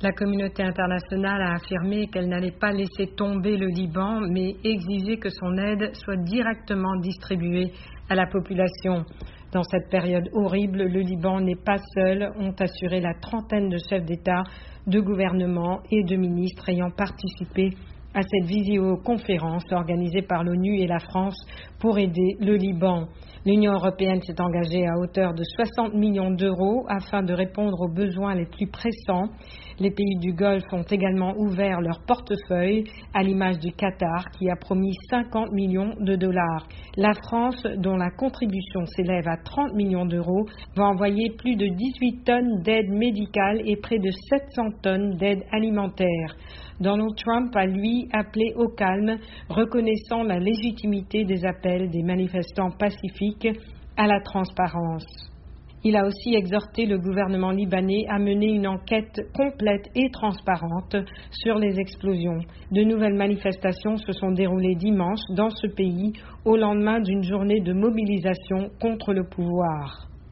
La communauté internationale a affirmé qu'elle n'allait pas laisser tomber le Liban, mais exiger que son aide soit directement distribuée à la population. Dans cette période horrible, le Liban n'est pas seul, ont assuré la trentaine de chefs d'État, de gouvernement et de ministres ayant participé à cette visioconférence organisée par l'ONU et la France pour aider le Liban. L'Union européenne s'est engagée à hauteur de 60 millions d'euros afin de répondre aux besoins les plus pressants. Les pays du Golfe ont également ouvert leur portefeuille, à l'image du Qatar qui a promis 50 millions de dollars. La France, dont la contribution s'élève à 30 millions d'euros, va envoyer plus de 18 tonnes d'aide médicale et près de 700 tonnes d'aide alimentaire. Donald Trump a, lui, appelé au calme, reconnaissant la légitimité des appels des manifestants pacifiques à la transparence. Il a aussi exhorté le gouvernement libanais à mener une enquête complète et transparente sur les explosions. De nouvelles manifestations se sont déroulées dimanche dans ce pays au lendemain d'une journée de mobilisation contre le pouvoir.